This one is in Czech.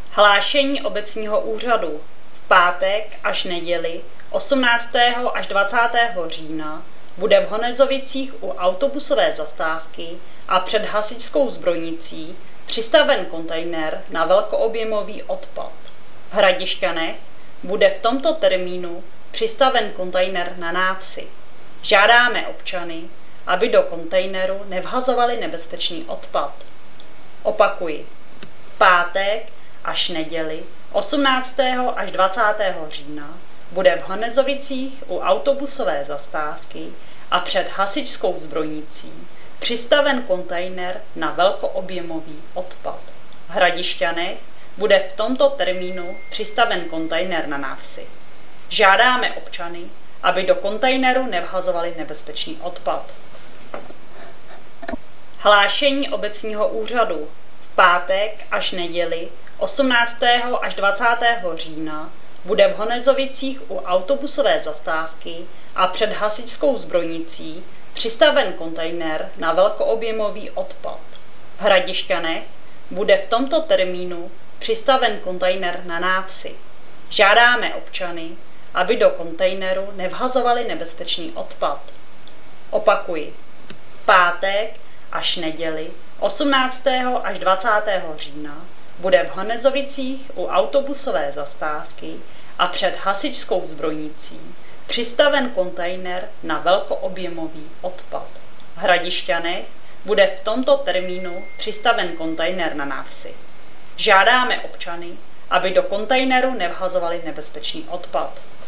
Hlášení obecního úřadu v pátek až neděli 18. až 20. října bude v Honezovicích u autobusové zastávky a před hasičskou zbrojnicí přistaven kontejner na velkoobjemový odpad. V Hradišťanech bude v tomto termínu přistaven kontejner na návsi. Žádáme občany, aby do kontejneru nevhazovali nebezpečný odpad. Opakuji, v pátek až neděli 18. až 20. října bude v Honezovicích u autobusové zastávky a před hasičskou zbrojnicí přistaven kontejner na velkoobjemový odpad. V Hradišťanech bude v tomto termínu přistaven kontejner na návsi. Žádáme občany, aby do kontejneru nevhazovali nebezpečný odpad. Hlášení obecního úřadu v pátek až neděli 18. až 20. října bude v Honezovicích u autobusové zastávky a před hasičskou zbrojnicí přistaven kontejner na velkoobjemový odpad. V Hradišťanech bude v tomto termínu přistaven kontejner na návsi. Žádáme občany, aby do kontejneru nevhazovali nebezpečný odpad. Opakuji, v pátek až neděli 18. až 20. října bude v Honezovicích u autobusové zastávky a před hasičskou zbrojnicí přistaven kontejner na velkoobjemový odpad. V Hradišťanech bude v tomto termínu přistaven kontejner na návsi. Žádáme občany, aby do kontejneru nevhazovali nebezpečný odpad.